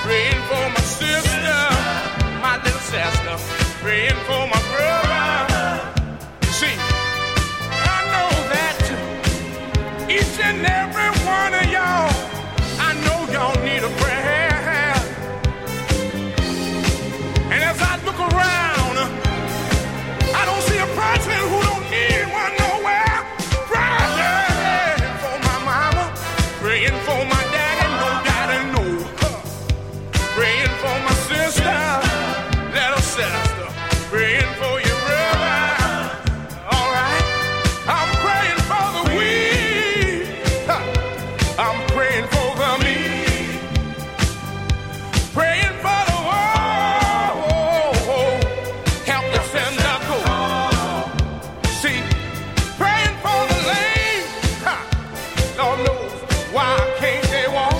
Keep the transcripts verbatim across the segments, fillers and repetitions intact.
praying for my sister, my little sister, praying for my brother. You see, I know that each and every one of y'all, I know y'all need a prayer. And as I look around, I don't see a person who don't need one nowhere. Praying for my mama, praying for my daddy, no daddy, no. Praying for my sister, little sister, praying for your brother. All right, I'm praying for the weak. I'm praying for the meek. Praying for the whole, helpless and the cold. See, praying for the lame. Ha, Lord knows why can't they walk?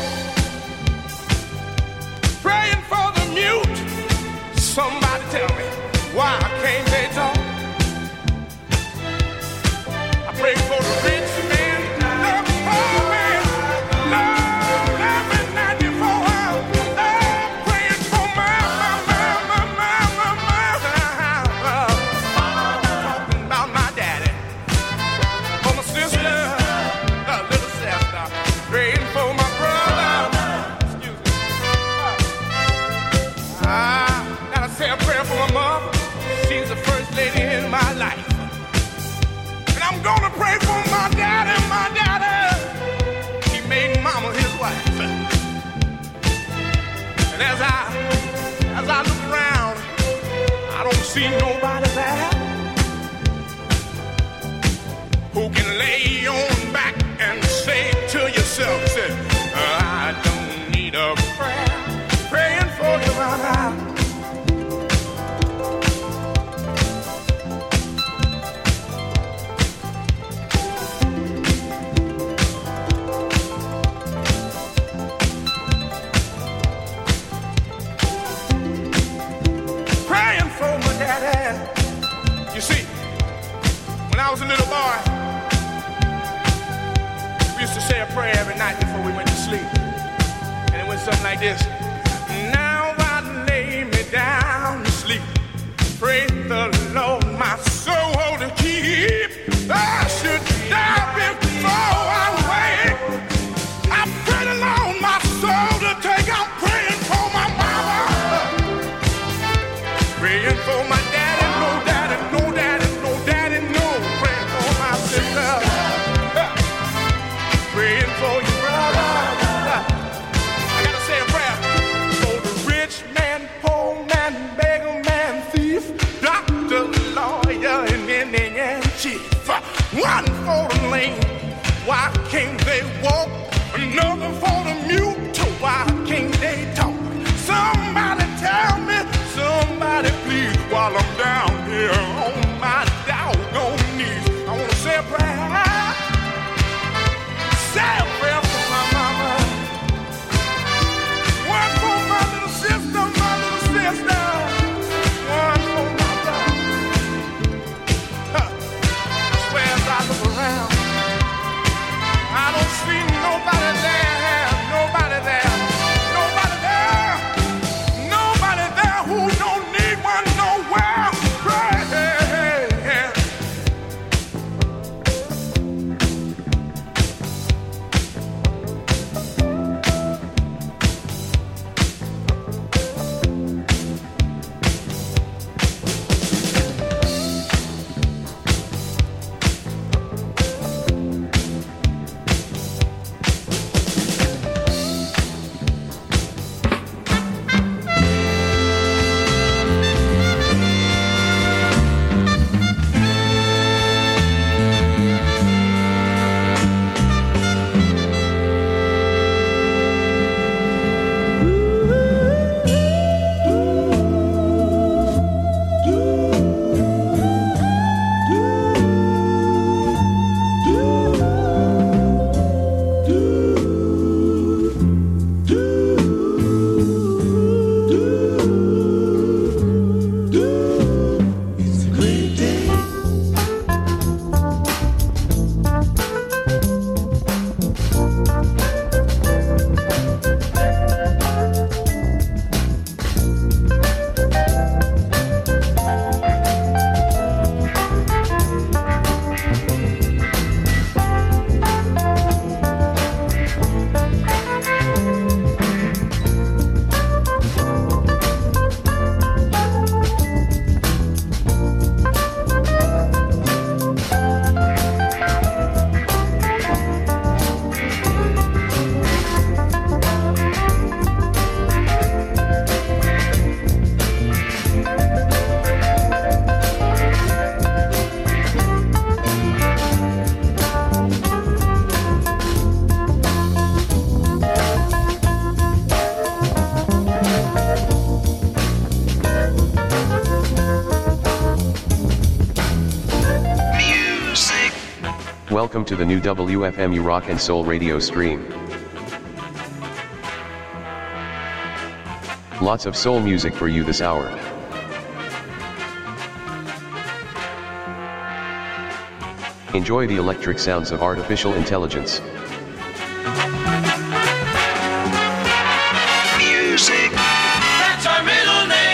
Praying for the mute. Somebody tell me, why can't they talk? I pray for the rich man, the poor man, love, laughing ninety-four hours. I'm praying for my, my, my, my, my, my, my, talking about my daddy, for my sister, a little sister, praying for my brother. Excuse me. Ah, gotta say a prayer for my mother. She's the first lady in my life. And I'm gonna pray for my daddy, my daddy. He made mama his wife. And as I, as I look around, I don't see nobody there who can lay on back and say to yourself, say, I don't need a prayer. Praying for you, mama. Praying for my daddy. You see, when I was a little boy, we used to say a prayer every night before we went to sleep. And it went something like this. Now I lay me down to sleep. Pray the Lord my soul to keep. I should die before I wake. I pray the Lord my soul to take. I'm praying for my mama. Praying for my daddy, no daddy, no daddy, no daddy, no. Praying for my sister. Praying for your brother. I gotta say a prayer. Welcome to the new W F M U Rock and Soul radio stream. Lots of soul music for you this hour. Enjoy the electric sounds of artificial intelligence. Music. That's our middle name.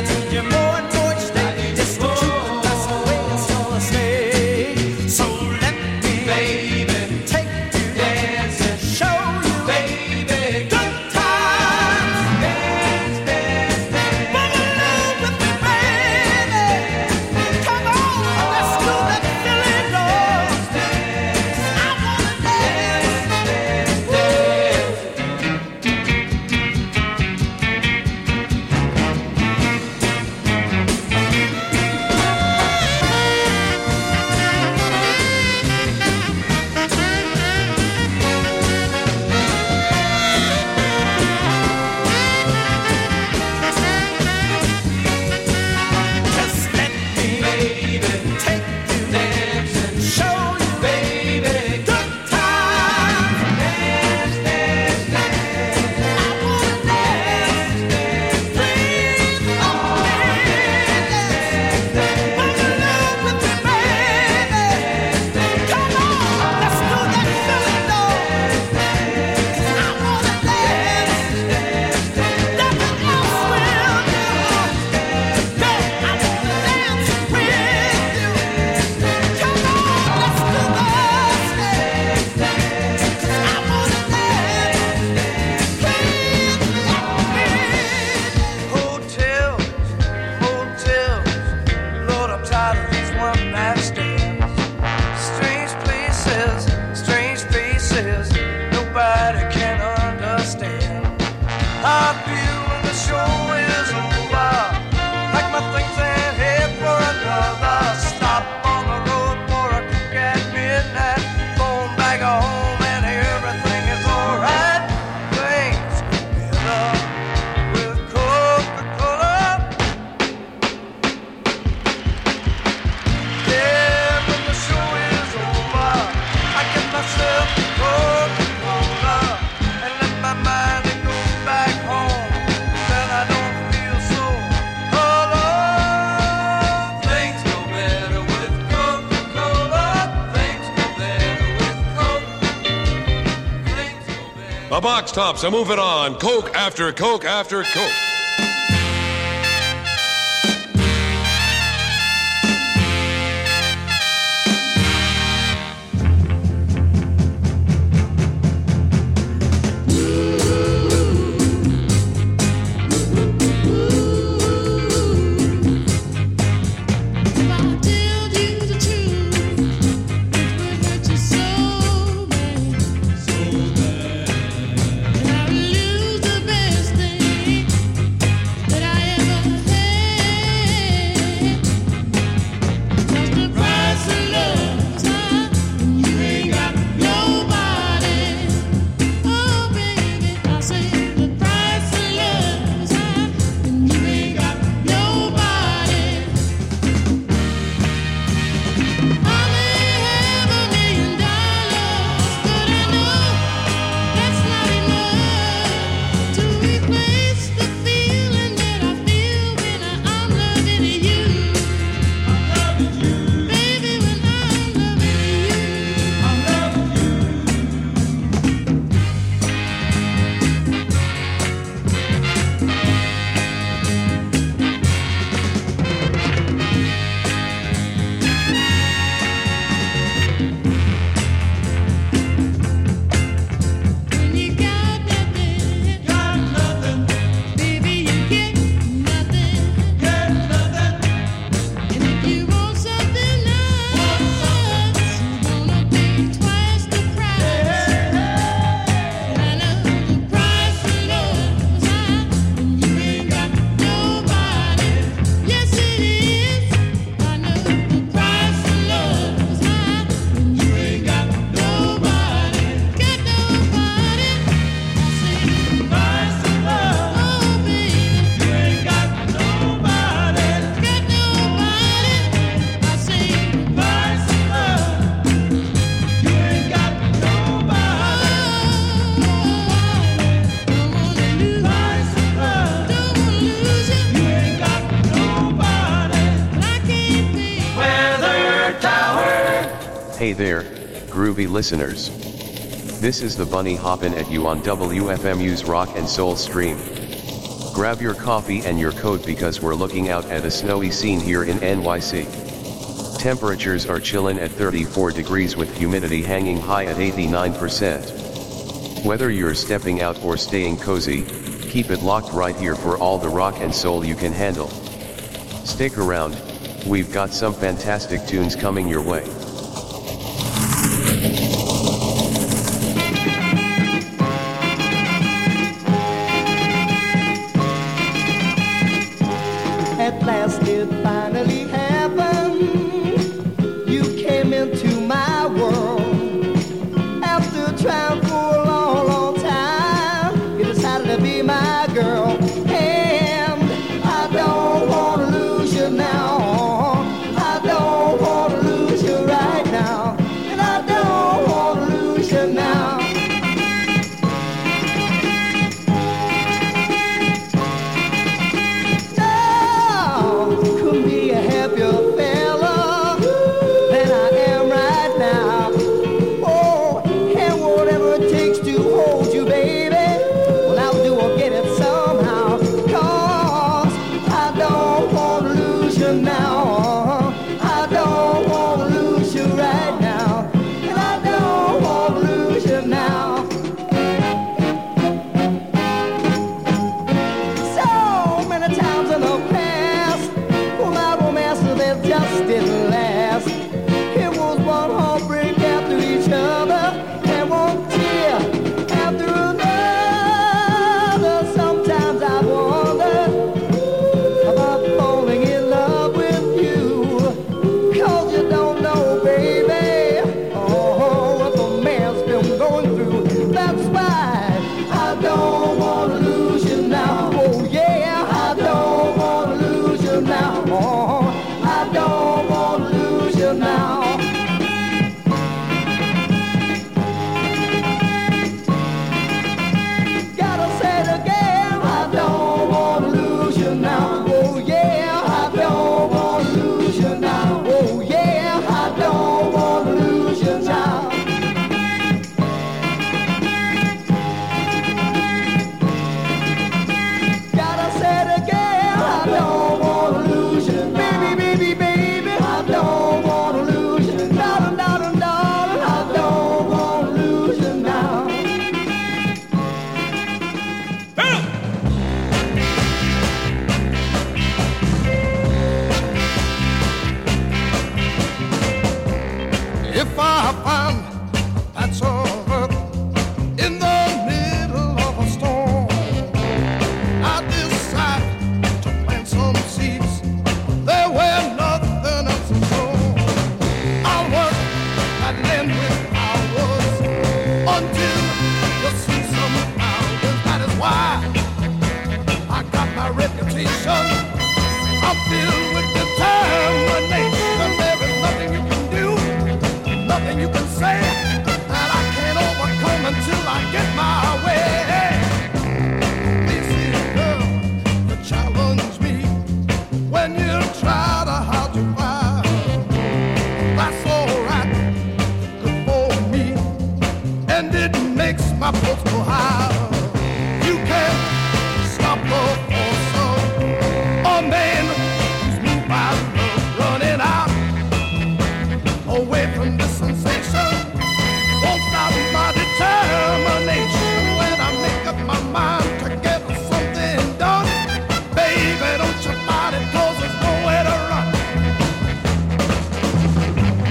The box tops are moving on. Coke after Coke after Coke. Hey there, groovy listeners. This is the Bunny hoppin' at you on W F M U's Rock and Soul stream. Grab your coffee and your coat because we're looking out at a snowy scene here in N Y C. Temperatures are chillin' at thirty-four degrees with humidity hanging high at eighty-nine percent. Whether you're stepping out or staying cozy, keep it locked right here for all the rock and soul you can handle. Stick around, we've got some fantastic tunes coming your way. At last it finally happened. You came into my world. After trying for a long, long time, you decided to be my girl. And I don't want to lose you now. I don't want to lose you right now. And I don't want to lose you now.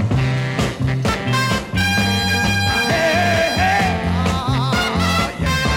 Yeah.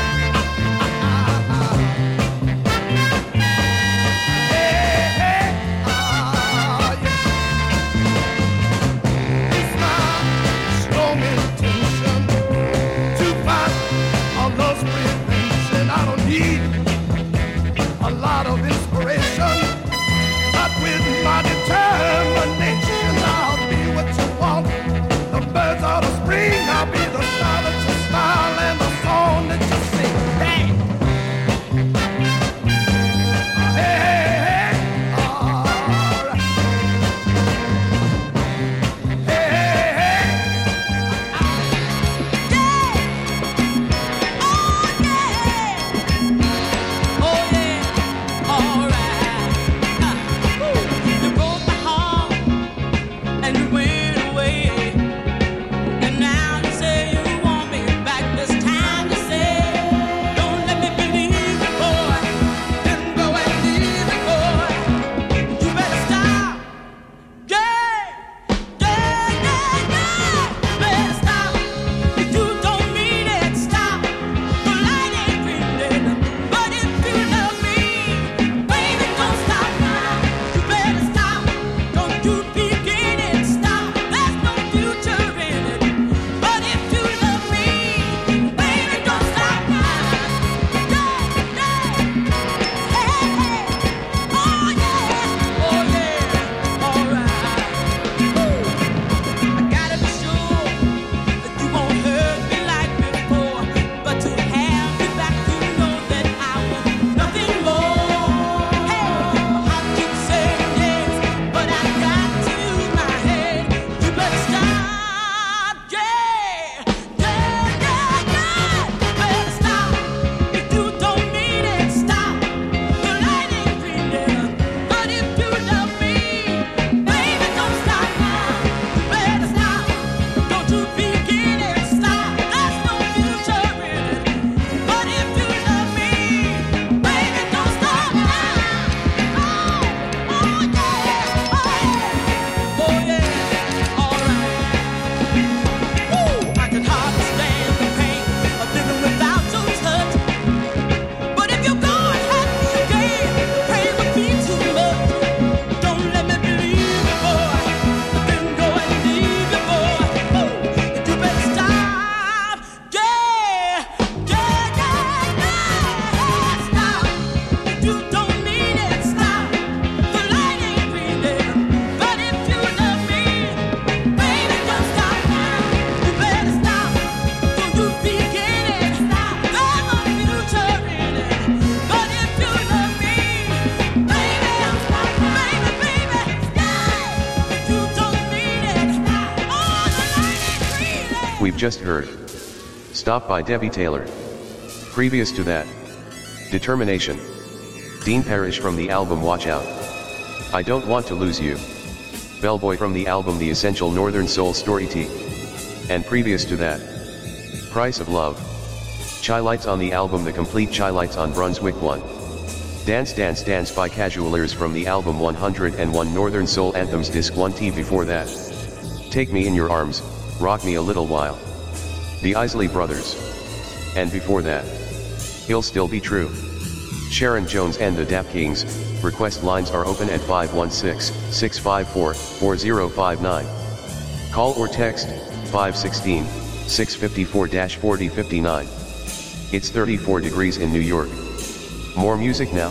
just heard Stop by Debbie Taylor. Previous to that, Determination. Dean Parrish from the album Watch Out. I Don't Want to Lose You. Bellboy from the album The Essential Northern Soul Story T. And previous to that, Price of Love. Chi Lights on the album The Complete Chi Lights on Brunswick one. Dance Dance Dance by Casualers from the album one hundred and one Northern Soul Anthems Disc one T. Before that, Take Me in Your Arms, Rock Me a Little While. The Isley Brothers. And before that, He'll Still Be True. Sharon Jones and the Dap Kings. Request lines are open at five one six, six five four, four zero five nine. Call or text five one six, six five four, four zero five nine. It's thirty-four degrees in New York. More music now.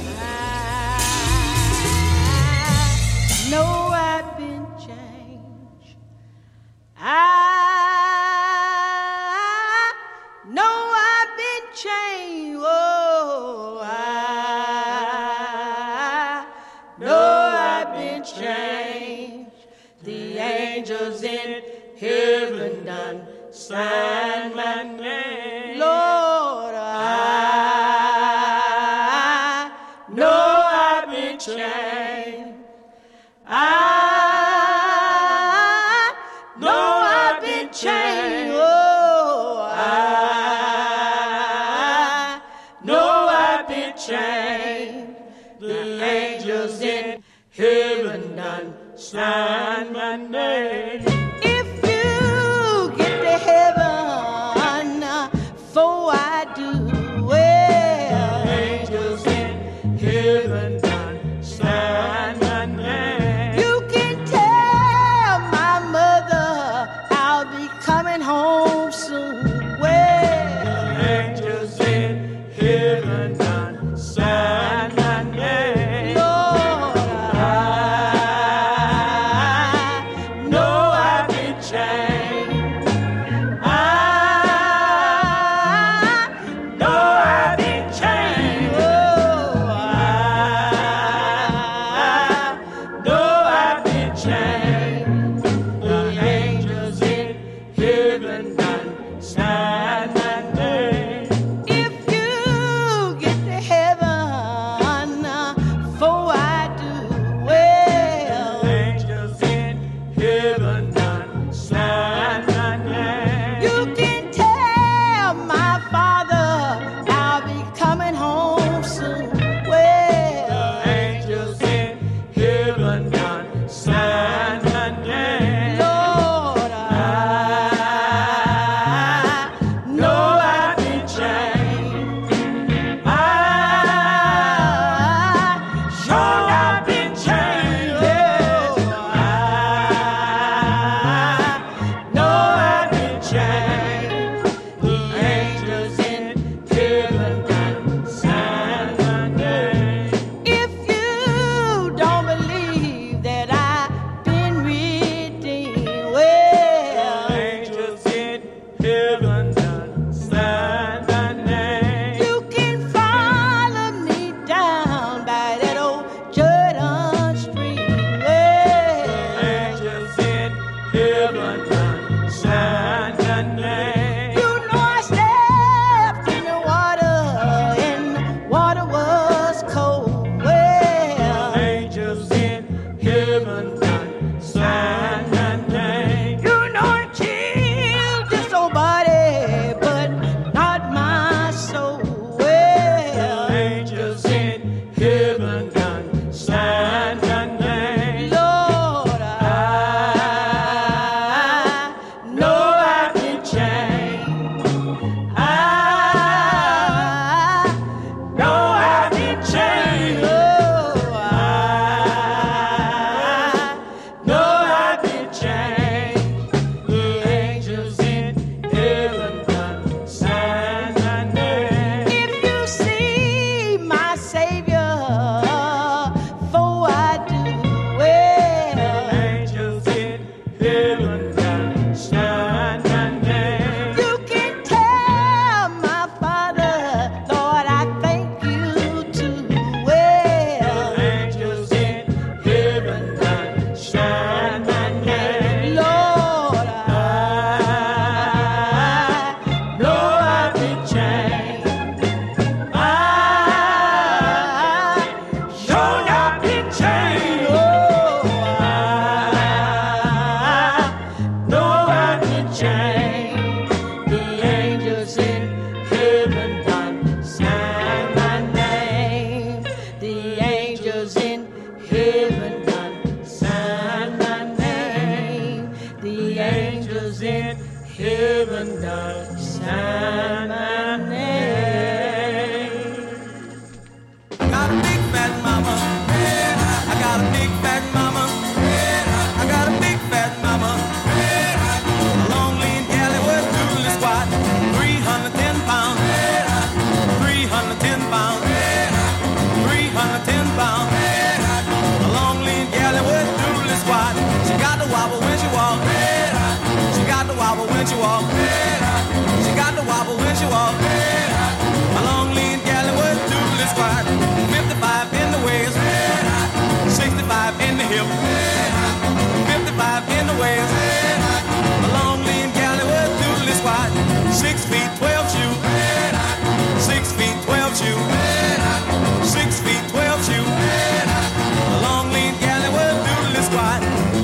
I know I've been changed. I know I've been changed. Oh, I know I've been changed. The angels in heaven done signed my name. Lord, I know I've been changed. I know I've been changed. Oh, I know I've been changed. The angels in heaven done signed my name. If you get to heaven, for I do, well, angels in heaven done sign my name. You can tell my mother I'll be coming home soon. Well, angels in heaven done sign my name. Lord, I know I've been changed. I know I've been changed. Oh, I know I've been changed. The angels in heaven done sign my name. If you get to heaven, for I do, well, angels in heaven done sign my name. You can tell my father I'll be coming home soon. Well, angels in heaven done sign my name. Lord, I know I've been changed. I sure I've been changed. Oh, I know I've been changed. The angels in heaven done sign my name. If you don't believe that I've been redeemed, well, angels in heaven done sign my name. You can follow me down by that old Jordan Street. Well, angels in heaven done sign my name. You know I stepped in the water and the water was cold. Well, angels in heaven done sign my name. You know it killed this old body, but not my soul. Well, angels in heaven done sign my name. Lord, I know I've been changed. I know I've been changed. Oh, I Got a big fat mama. I got a big fat mama. I got a big fat mama. A long lean galley with doodly squat. three hundred ten pounds. three hundred ten pounds. three hundred ten pounds. A long lean galley with doodly squat. She got the wobble when she walk. She got the wobble when she walk. She got the wobble when she walk. A long lean galley with doodly squat. fifty-five in the waist, sixty-five in the hip, fifty-five in the waist. A long lean galley with doodly squat. Six feet twelve shoe, six feet twelve shoe, six feet twelve shoe. A long lean galley with doodly squat.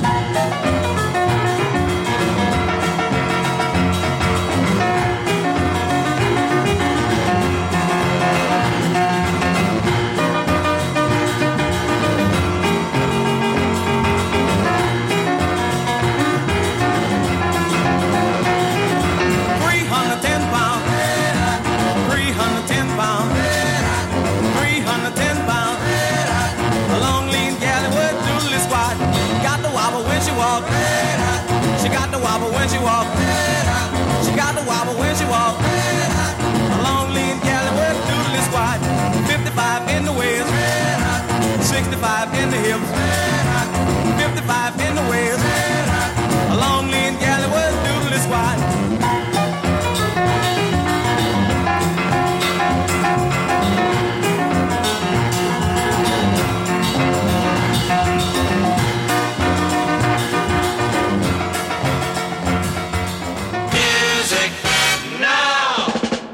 three hundred ten pounds, three hundred ten pounds, three hundred ten pounds. A long lean galley with doodly squat. Got the wobble when she walk. She got the wobble when she walk. She got the wobble when she walk. A long lean galley with doodly squat. fifty-five in the waist, sixty-five in the hips, fifty-five in the waist. A long lean galley with doodly squat. Music now.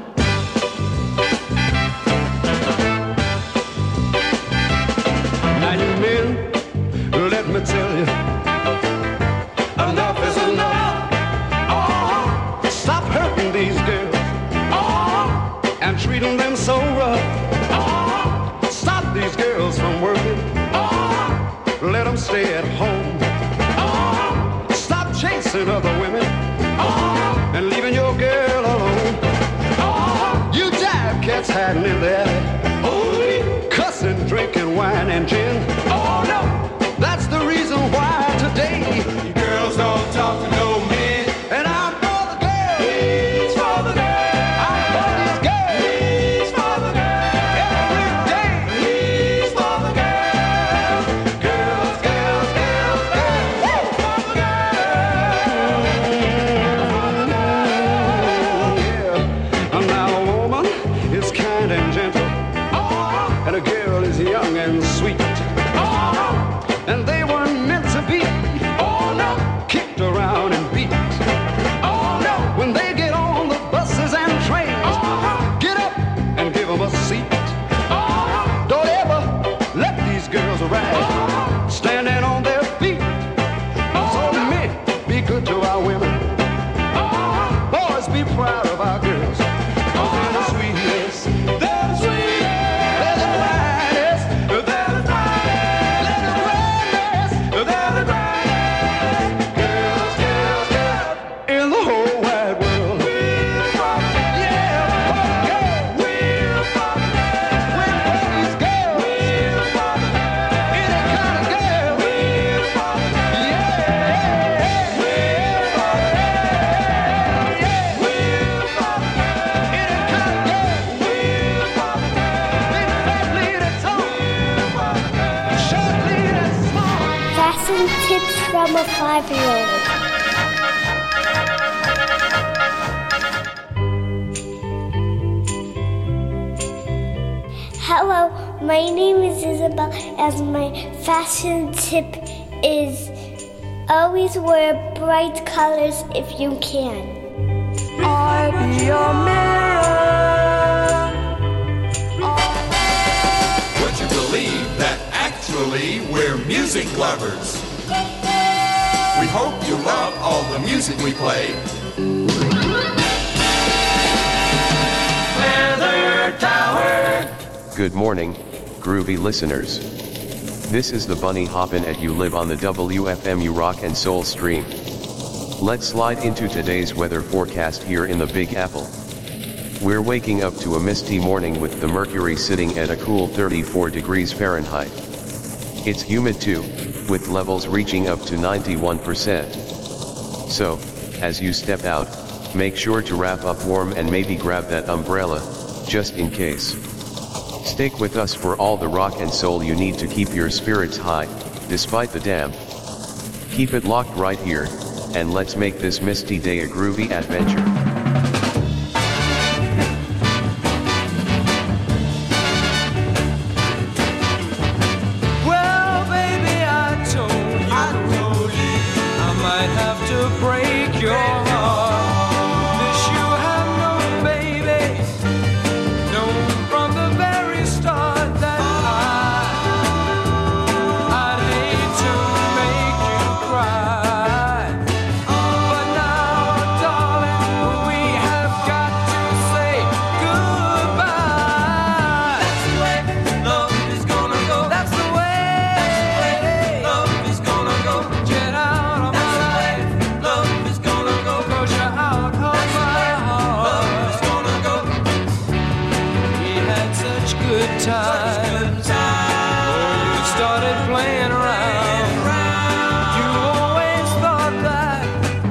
Now you men, let me tell you, enough is enough. Oh, stop hurting these girls. Oh, and treating them so rough. Oh, stop these girls from working. Oh, let them stay at home. Oh, stop chasing other women. Oh, and leaving your girl alone. Oh, you jive cats hiding in there. Oh, cussing, drinking wine and gin. Oh no, that's the reason why today you girls don't talk to no men. And I'm for the girls, he's for the girls. I'm for these girls, he's for the girls. Every day, he's for the girls. Girls, girls, girls, girls, woo! For the girls. Yeah. And now a woman is kind and gentle. Oh. And a girl is young and sweet. Oh. And they weren't meant to be. Oh no. Kicked around and beat. Oh no. When they get on the buses and trains, oh. Get up and give them a seat. Oh. Don't ever let these girls ride, oh. Standing on their feet. Oh. So men, be good to our women. Oh. Boys, be proud of our girls. Oh. They're the sweetest. They're the sweetest. They're the brightest. They're the brightest. They're the brightest. They're the brightest. Girls, girls, girls in the whole wide world. We're for the girls. Yeah, for the girls. We're for the girls. We're for these girls. We're for the girls. Any kind of girl. We're for the girls. Yeah, we're for the girls. Yeah, we're for the girls. Any kind of girl. We're for the girls. Big fat lady tall. We're for the girls. Short lady small. Fashion tips from a five-year-old. Hello, my name is Isabel, and my fashion tip is always wear bright colors if you can. I be your mirror. Would you believe that actually we're music lovers? We hope you love all the music we play. Leather Tower. Good morning, groovy listeners. This is the Bunny Hoppin' at You Live on the W F M U Rock and Soul stream. Let's slide into today's weather forecast here in the Big Apple. We're waking up to a misty morning with the mercury sitting at a cool thirty-four degrees Fahrenheit. It's humid too, with levels reaching up to ninety-one percent. So, as you step out, make sure to wrap up warm and maybe grab that umbrella, just in case. Stick with us for all the rock and soul you need to keep your spirits high, despite the damp. Keep it locked right here, and let's make this misty day a groovy adventure. Well, baby, I told you, I told you I might have to break your heart. This you have known, baby, known from the very start that I, I'd hate to make you cry. But now, darling, we have got to say goodbye. That's the way love is gonna go. That's the way love is gonna go. Get out of my life. Love is gonna go. 'Cause you're out of my heart. Love is gonna go. We had such good times. When you started playing around, you always thought that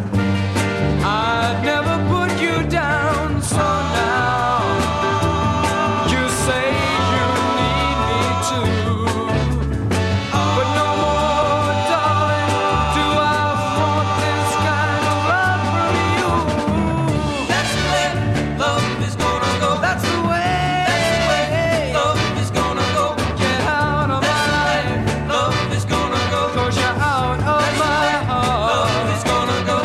I'd never put you down. So now you say you need me too. But no more, darling, do I want this kind of love from you. That's the way love is gonna go. That's the way love is gonna go. Get out of my life. Love is gonna go. 'Cause you're out of my heart. Love is gonna go.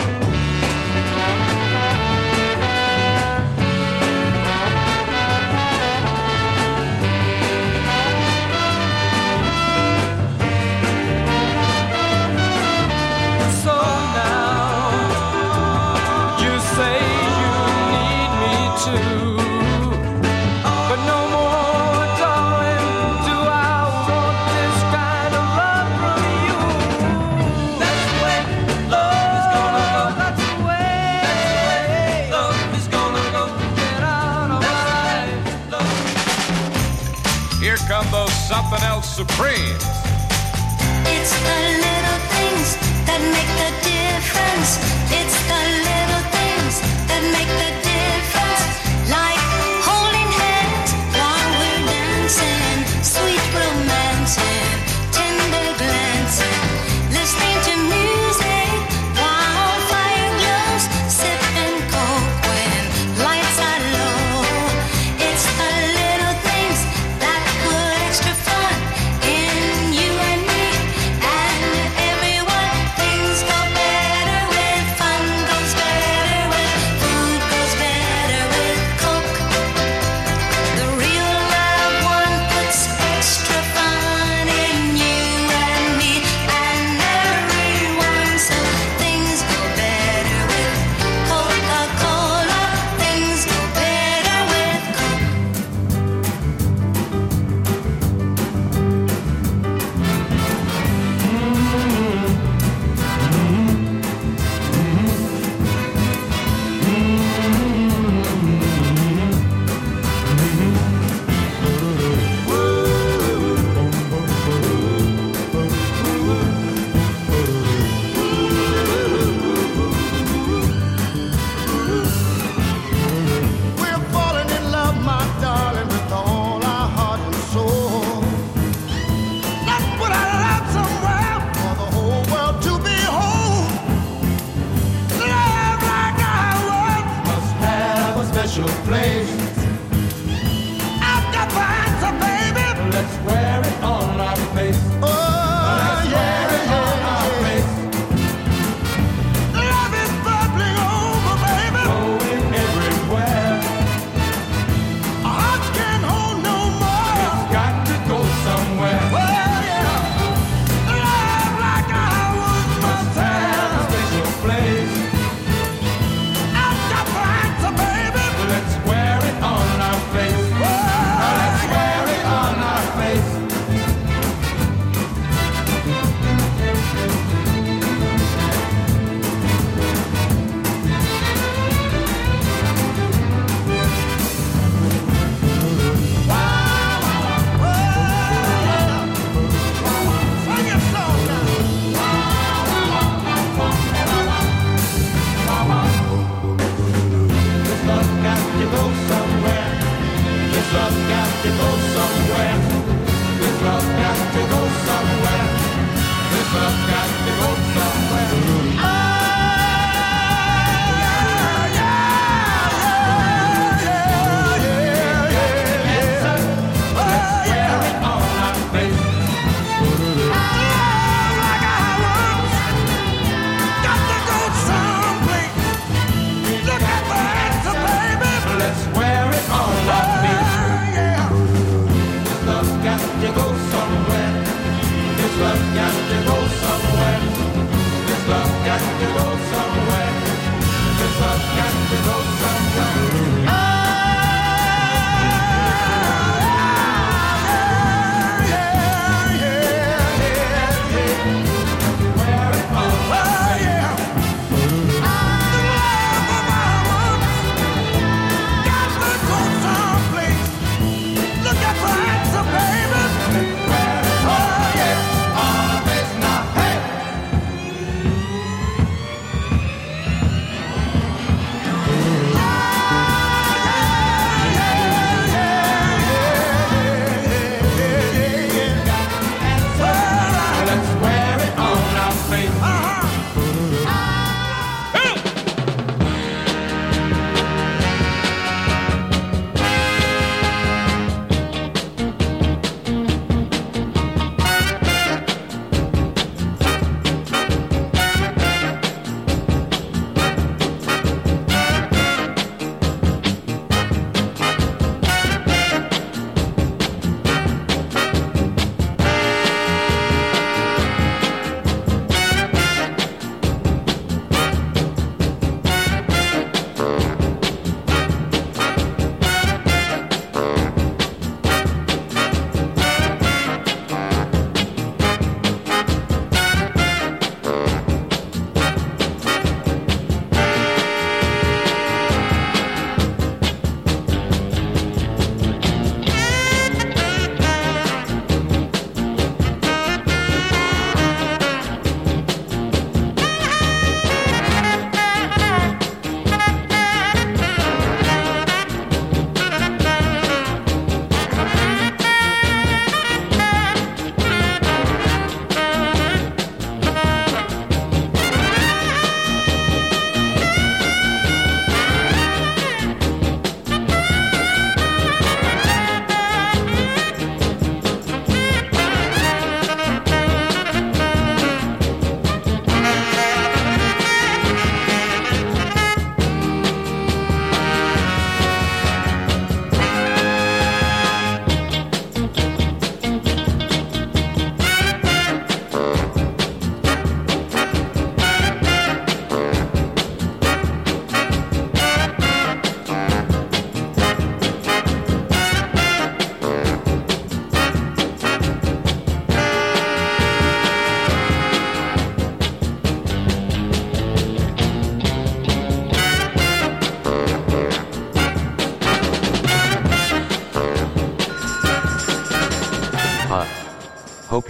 So now you say you need me too. But no more, darling, do I want this kind of love from you. That's the way love is gonna go. That's the way love is gonna go. Get out of my life. Here come those something else supreme. It's the little things that make the difference. It's the little things that make the difference. Like holding hands while we're dancing, sweet romancing, tender glancing, listening to music while fire glows, sipping coke when lights are low. It's the little things that put extra fun in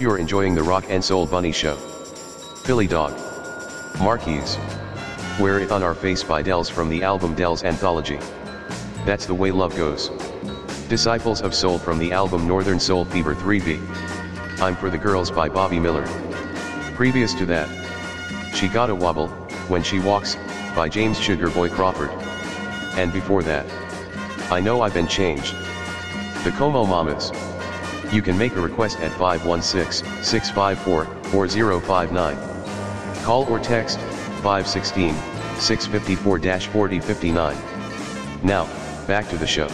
you're enjoying the Rock and Soul Bunny Show. Philly Dog. Marquise. Wear It on Our Face by Dells from the album Dells Anthology. That's the Way Love Goes. Disciples of Soul from the album Northern Soul Fever three B. I'm For the Girls by Bobby Miller. Previous to that, She Gotta Wobble, When She Walks, by James Sugar Boy Crawford. And before that, I Know I've Been Changed. The Como Mamas. You can make a request at five one six, six five four, four zero five nine. Call or text five one six, six five four, four zero five nine. Now, back to the show.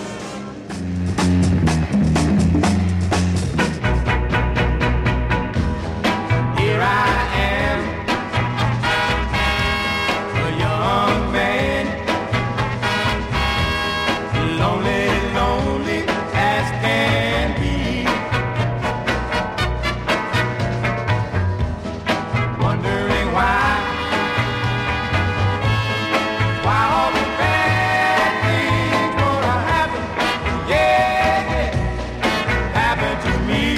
Here I am, a young man, lonely, lonely as can be, wondering why, why all the bad things gonna happen, yeah, yeah, happen to me.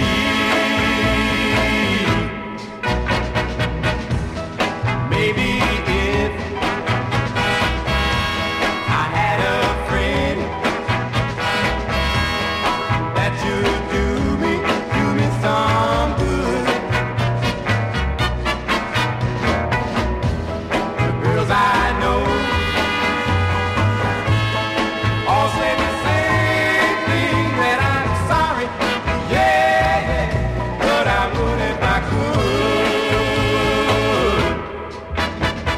Maybe if I had a friend that should do me, do me some good. The girls I know all say the same thing, that I'm sorry, yeah, yeah, but I would if I could.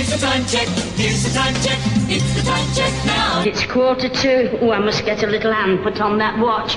Here's the time check, here's the time check, it's the time check now. It's quarter to. Oh, I must get a little hand put on that watch.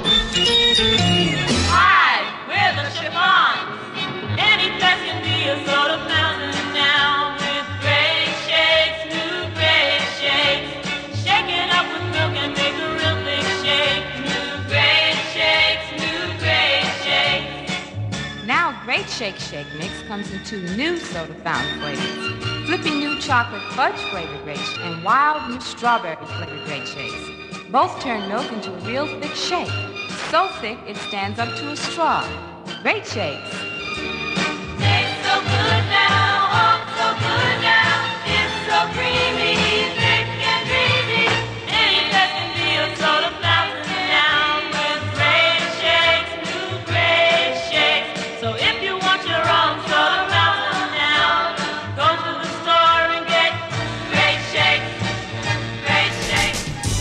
Hi, we're the Chiffons. Any place can be a sort of fountain now. With great shakes, new great shakes. Shake it up with milk and make a real big shake. New great shakes, new great shakes. Now Great Shake Shake Mix comes in two new soda fountain flavors. Flipping new chocolate fudge flavored great sh- and wild new strawberry flavored great shakes. Both turn milk into a real thick shake. So thick it stands up to a straw. Great shakes. Tastes so good now, oh so good now. It's so creamy, thick and dreamy. Any place can be a soda fountain now. With great shakes, new great shakes. So if you want your own soda fountain now, go to the store and get great shakes, great shakes.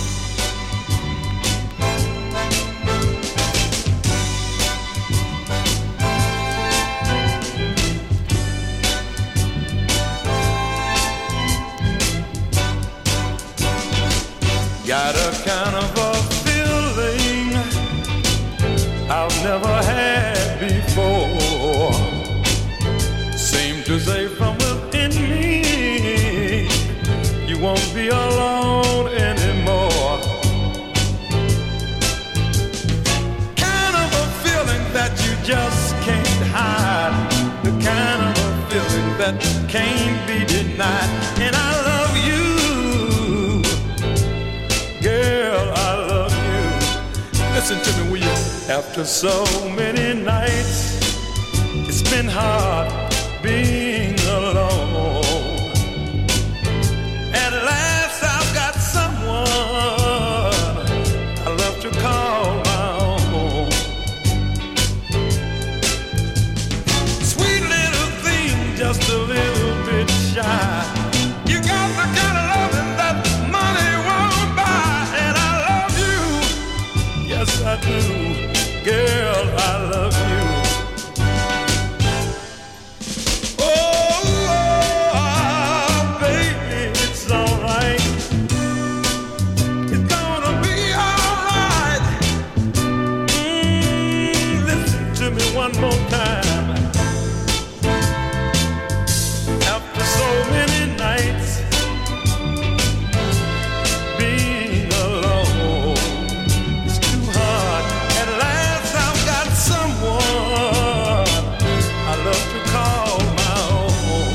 Got a kind of a feeling I've never had before. Seem to say from within me, you won't be alone anymore. Kind of a feeling that you just can't hide. The kind of a feeling that can't be denied. And I love you. Girl, I love you. Listen to me, will you? After so many nights, it's been hard being alone. At last I've got someone I love to call my own. Sweet little thing, just a little bit shy. You got the kind of loving that money won't buy. And I love you, yes I do. Girl, I love you. Oh, oh, baby, it's alright. It's gonna be alright. Mm, listen to me one more time. After so many nights being alone, it's too hard. At last I've got someone I love to call my own.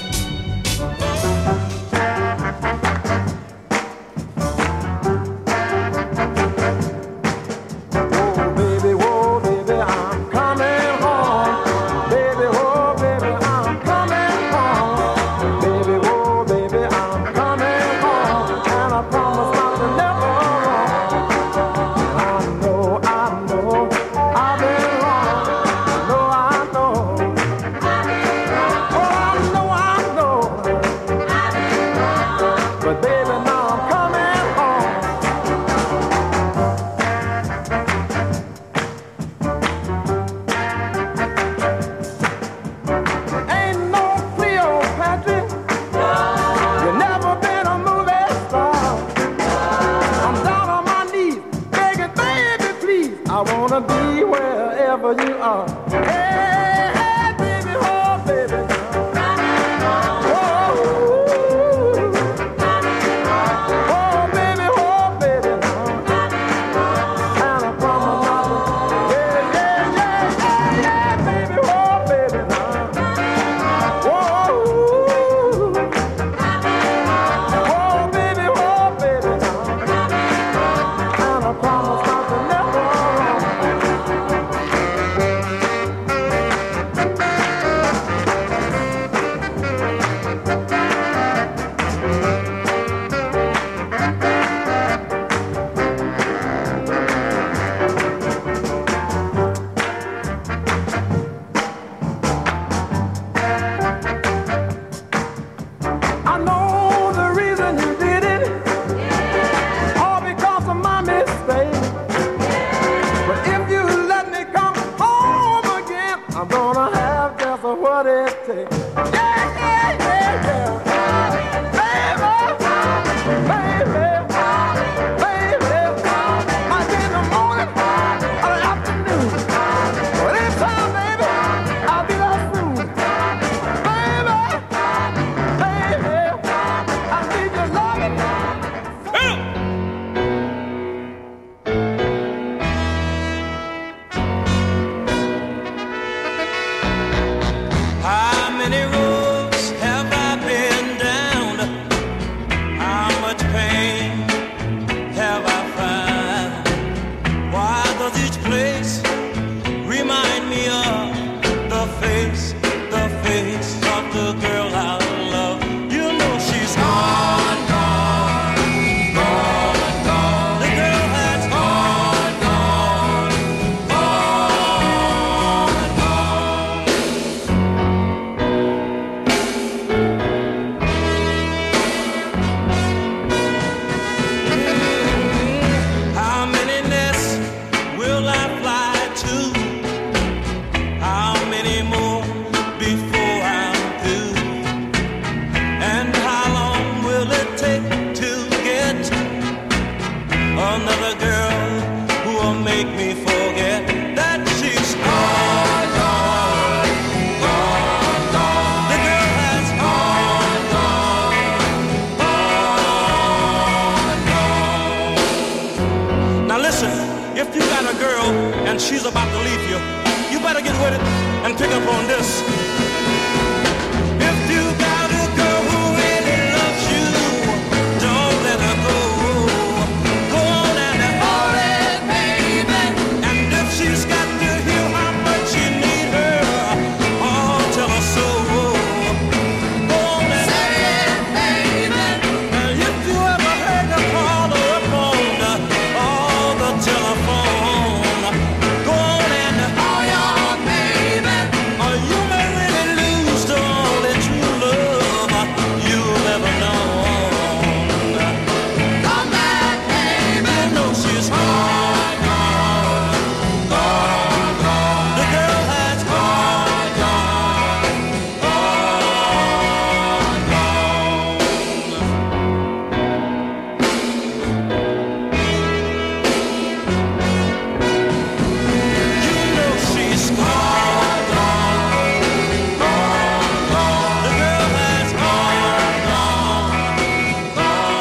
Whoa, baby, whoa, baby, I'm coming home. Baby, whoa, baby, I'm coming home. Baby, whoa, baby, I'm coming home. And I promise not to never wrong. I know, I know, I've been wrong. I know, I know. Oh, I know, I know. But baby, now I'm coming home. Ain't no Cleopatra. You never been a movie star. I'm down on my knees, begging, baby, please. I wanna be wherever you are. Hey, hey, baby, oh, baby. Oh, oh, baby, oh, baby. And I promise not to, yeah, yeah, yeah, yeah, yeah, baby, oh, baby. Oh, oh, baby, oh, baby. And I promise not to never wrong. and she's about to leave you, you better get with it and pick up on this. If you got a girl who really loves you, don't let her go. Go on and hold it, baby. And if she's got to hear how much you need her, oh, tell her so. Go on and say it, baby. And if you ever heard her call her up on the, oh, the telephone, go on and call your baby. Or you may really lose the only true love you'll ever know. Come back, baby. You know she's gone, gone, gone, gone. The girl has gone, gone, You know she's gone, gone, gone, gone. The girl has gone, gone,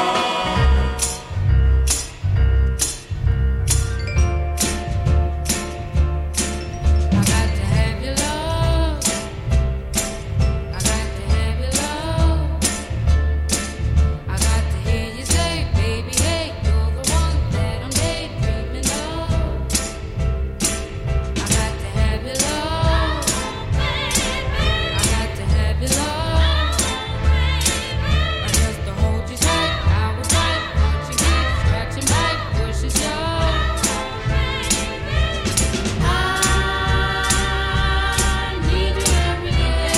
I got to have your love. I got to have your love. I got to hear you say, baby, hey, you're the one that I'm daydreaming of. I got to have your love. I got to have your love. I just to hold you tight, I was right. Once you keep scratching my bushes, love. I need you every day.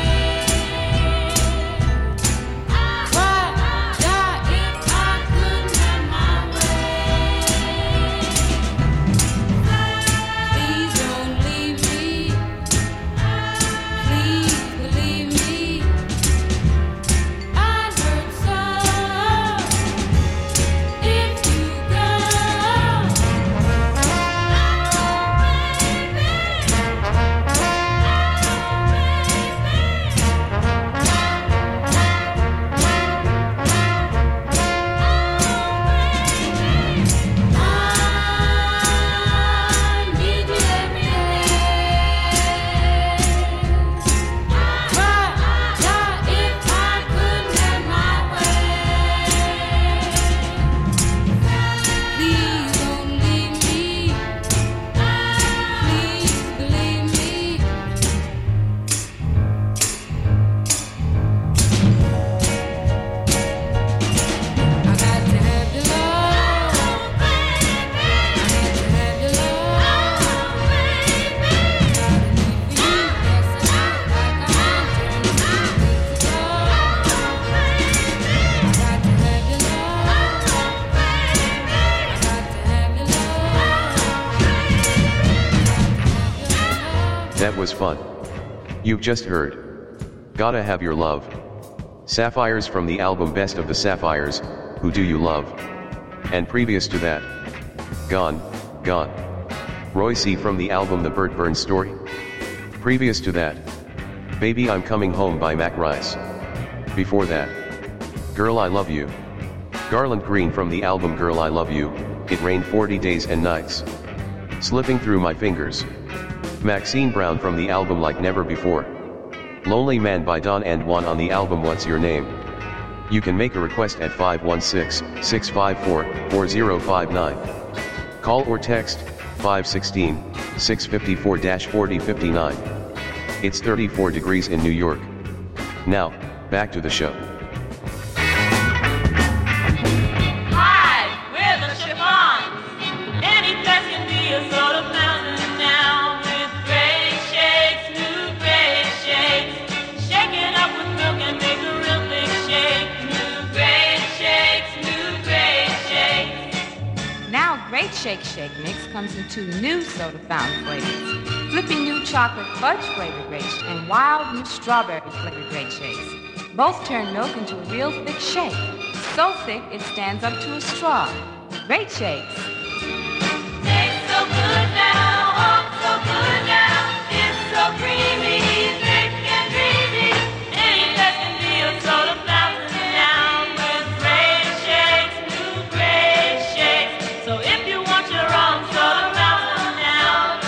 Why die if I couldn't have my way? Please don't leave me. Please believe me. I'd hurt so if you go. I need you every day. Why die if I couldn't have my way? Please don't leave me. Please believe me. I got to have your love. I got to have your love. Gotta need for you, yes I do. Like a man turning my feet to love. I got to have your love. I got to have your love. That was fun. You've just heard Gotta Have Your Love. Sapphires from the album Best of the Sapphires, Who Do You Love? And previous to that, Gone, Gone. Roy C. from the album The Burt Burns Story. Previous to that, Baby I'm Coming Home by Mac Rice. Before that, Girl I Love You. Garland Green from the album Girl I Love You, It Rained forty Days and Nights. Slipping Through My Fingers. Maxine Brown from the album Like Never Before. Lonely Man by Don and Juan on the album What's Your Name? You can make a request at five one six, six five four, four zero five nine. Call or text five one six, six five four, four zero five nine. It's thirty-four degrees in New York. Now, back to the show. Hi, we're the Chiffons. Any place can be a sort of mountain now with great shakes, new great shakes. Shake it up with milk and make a real big shake. New great shakes, new great shakes. Now Great Shake Shake Mix comes in two new soda fountain flavors. Flipping new chocolate fudge flavored Great Shakes and wild new strawberry flavored Great Shakes. Both turn milk into a real thick shake. So thick it stands up to a straw. Great Shakes. Tastes so good now, oh so good now. It's so creamy, thick and dreamy. Any place can be a soda fountain now with great shakes, new great shakes. So if you want your own soda fountain now,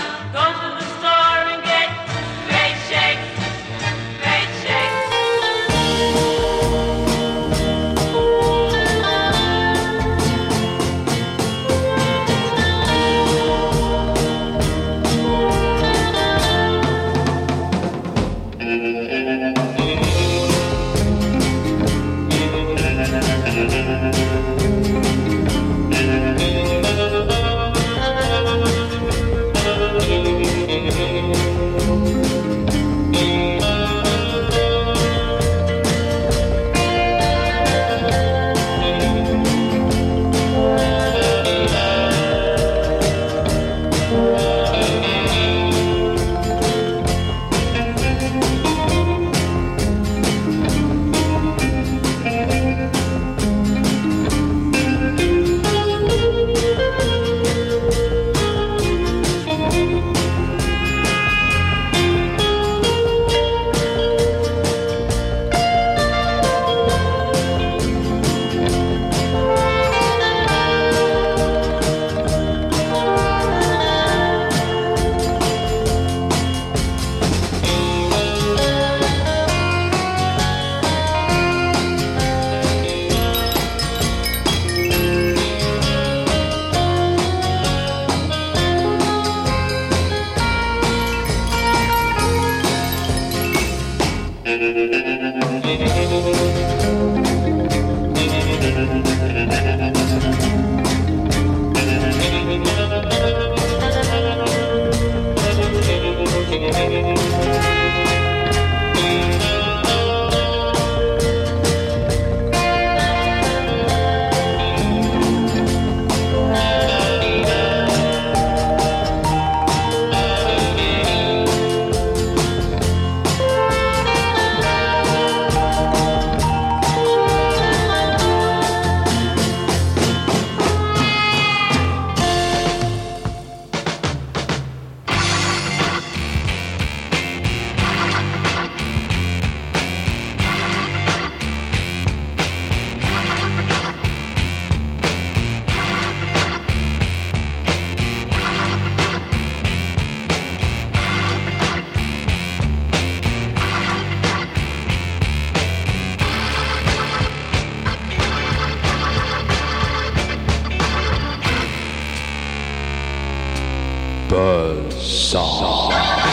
song.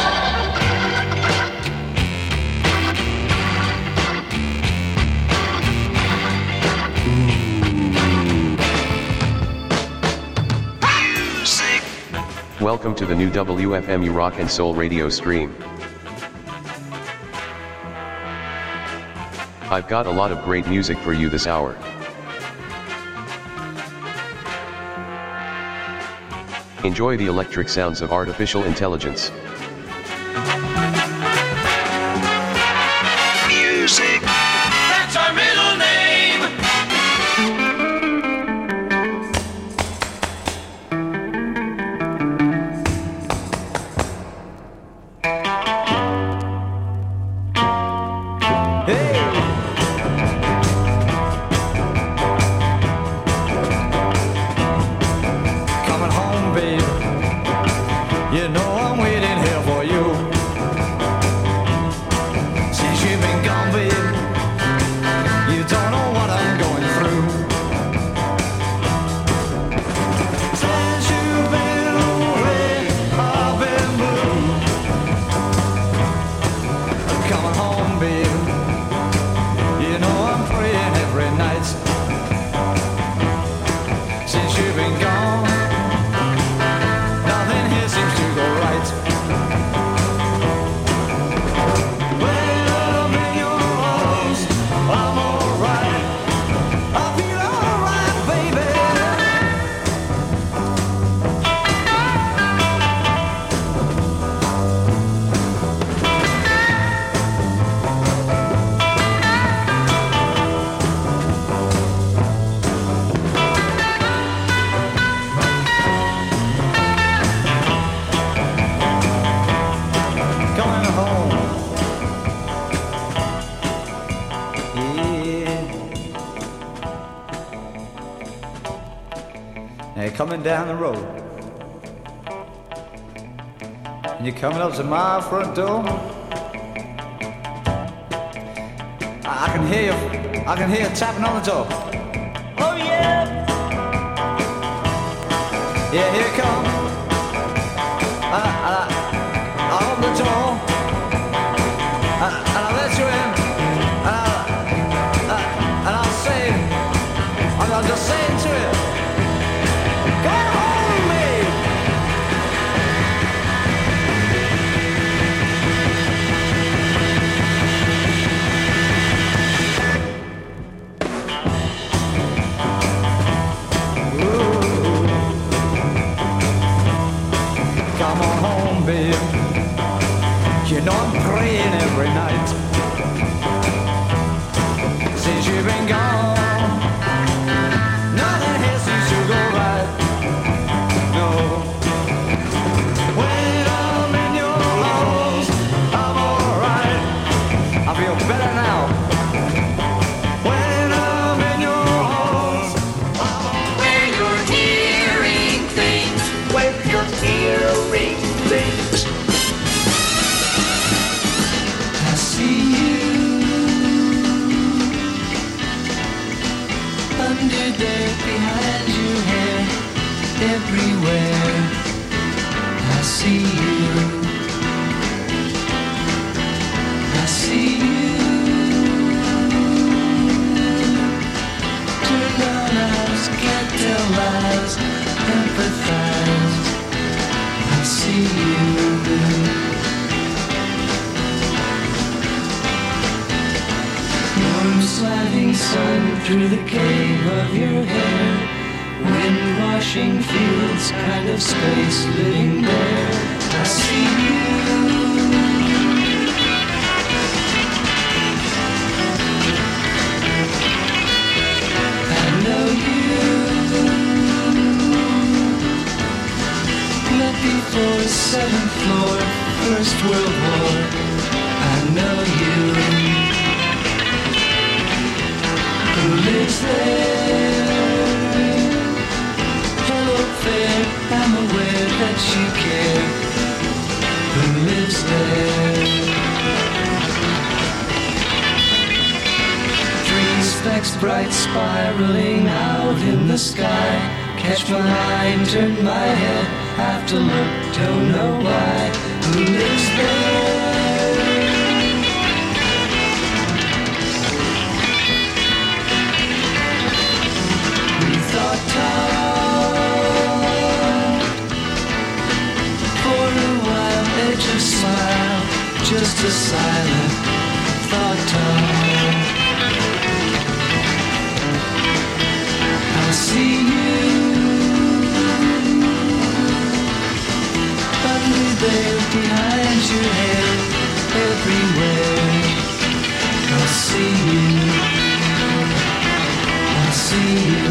Welcome to the new W F M U Rock and Soul radio stream. I've got a lot of great music for you this hour. Enjoy the electric sounds of artificial intelligence. Music. That's our middle name. Coming down the road, and you're coming up to my front door. I, I can hear you, I can hear you tapping on the door. Oh yeah, yeah, here it comes. I, I, I open the door, and, and I let you in, and I, I, and I'll say, I'm, I'm just saying to you. You know I'm praying every night since you've been gone. Nothing here seems to go right. No. When I'm in your arms, I'm alright. I feel better now. When I'm in your arms, I'm alright. When you're hearing things, when you're hearing things. Under there, behind you, here, everywhere. I see you. I see you. Turn on eyes, can't tell lies, empathize. I see you. Warm sliding sun through the cave of your hair. Wind washing fields, kind of space living there. I see you. I know you. Not before seventh floor, First World War. I know you. Who lives there? Hello fair, I'm aware that you care. Who lives there? Three specks bright spiraling out in the sky. Catch my eye and turn my head. Have to look, don't know why. Who lives there? We thought tall. For a while it just smiled. Just a silent thought tall. I'll see you under there behind your head everywhere. I'll see you. I'll see you.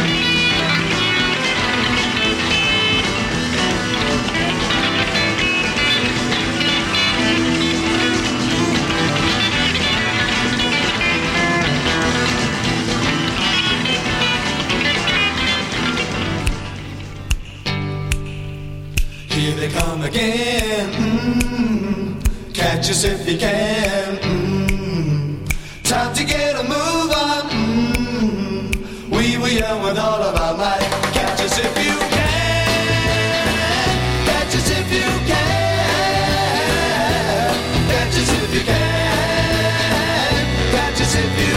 Here they come again. Mm-hmm. Catch us if you can. Mm-hmm. Time to get a move on. Mm-hmm. We were young with all of our might. Catch us if you can. Catch us if you can. Catch us if you can. Catch us if you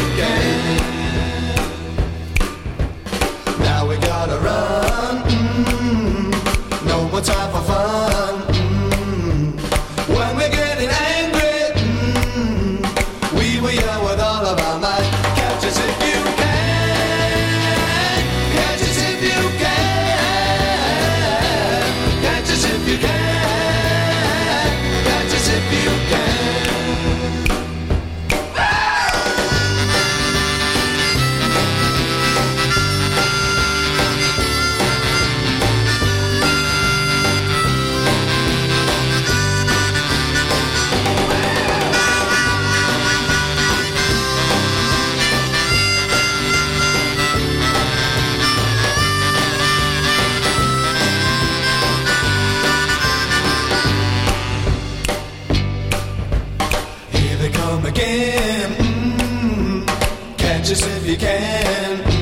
can. Now we gotta run. Mm-hmm. No more time for fun. Mm. When we're getting angry, mm. we were young with all of our might. Catch us if you can. Catch us if you can. Catch us if you can. Catch us if you can. Again, mm-hmm. Catch us if you can.